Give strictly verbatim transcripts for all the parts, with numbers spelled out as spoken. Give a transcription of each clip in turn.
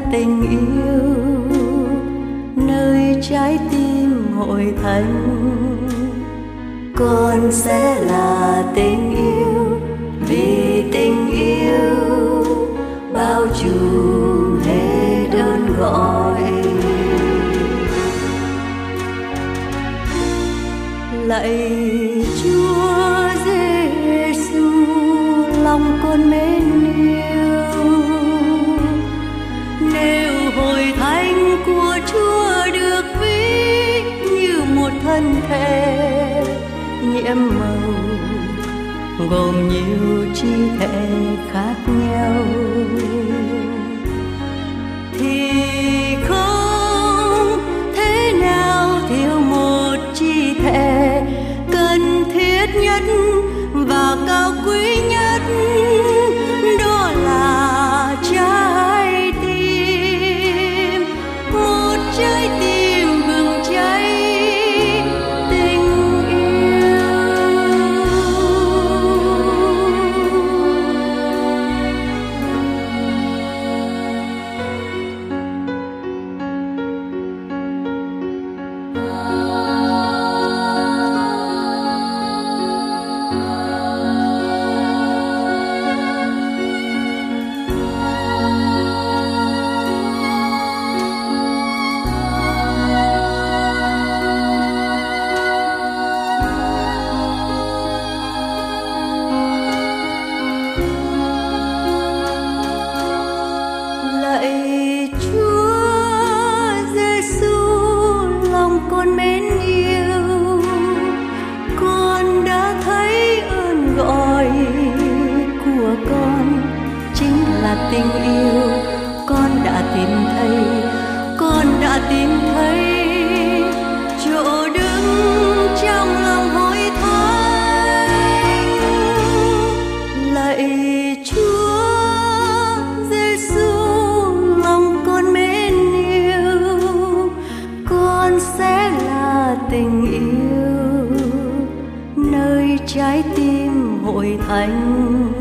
tình yêu, nơi trái tim hội thánh. Con sẽ là tình yêu, vì tình yêu bao trùm hết ơn gọi. Lạy Chúa Giêsu, lòng con mến yêu, nếu hội thánh của Chúa được ví như một thân thể nhiễm màu, gồm nhiều chi thể khác nhau, thì không thể nào thiếu một chi thể cần thiết nhất và cao quý nhất, đó là trái tim. Một trái tim bừng cháy tình yêu. Lạy Chúa Giêsu, lòng con mến yêu, con đã thấy ơn gọi của con chính là tình yêu. Con đã tìm thấy, con đã tìm thấy chỗ đứng trong lòng hội thánh. Lạy Chúa Giêsu, lòng con mến yêu, con sẽ là tình yêu, nơi trái tim hội thánh.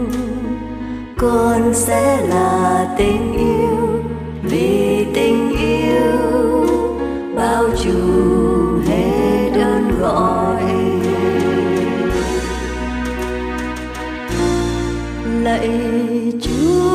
Con sẽ là tình yêu, vì tình yêu bao trùm hết ơn gọi. Lạy Chúa